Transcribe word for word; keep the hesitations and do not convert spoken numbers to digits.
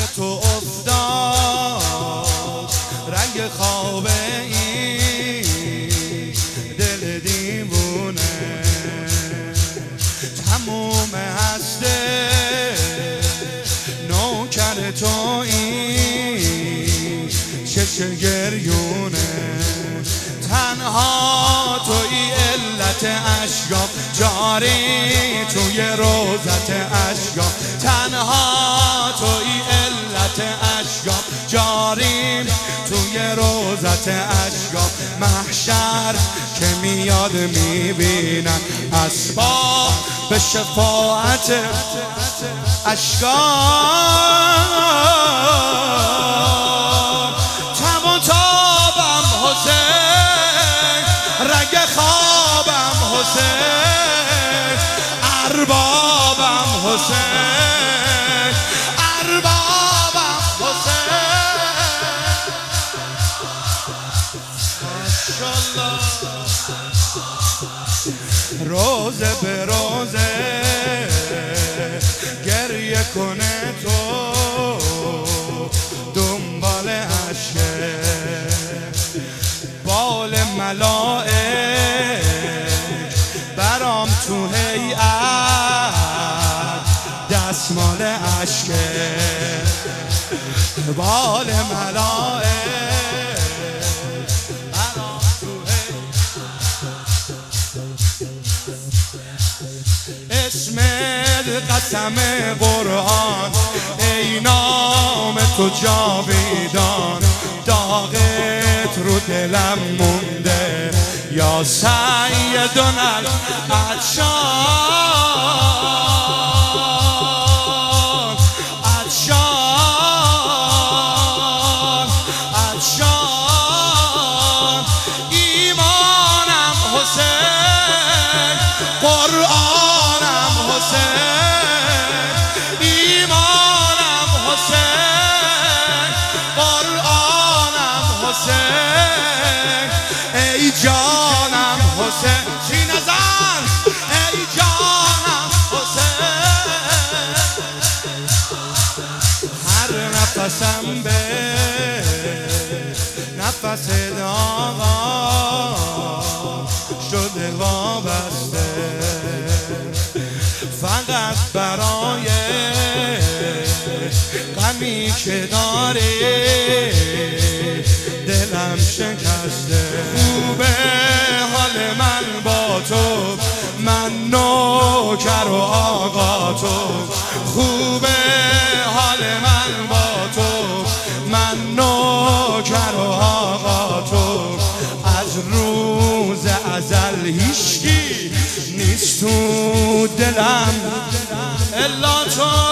تو افتاد رنگ خواب این دل دیوونه، تموم هسته نوکر تو این چش گریونه، تنها توی علت اشکام جاری توی روزت اشکام، تنها توی علت اشکام جاری توی روزت اشکام، محشر که میاد میبینم اسباب به شفاعت اشکام، تمام تابم حسین رگ خوابم حسین، اربابم حسین اربابم حسین، ماشاءالله روزه به روزه گریه کنه تو دنبال عشقه، بال ملائک برام تو هیئت دستمال عشقه، بال ملائک برام تو هیئت، اسمت قسم قرآن ای نام تو جاویدان، داغت رو دلم مونده یا سیدنا العطشان، عطشان عطشان، ایمانم حسین قرآنم حسین، ایمانم حسین قرآنم حسین، ای جانم حسین چی نزن ای جانم حسین، هر نفسم به نفس آقا شده وابسته، فقط برای غمی که داری دلم شکسته، خوبه حال من با تو، من نوکر و آقا تو، خوبه حال من با تو، من نوکر و آقا تو، از روز ازل هیچکی نیست تو دلم الا تو.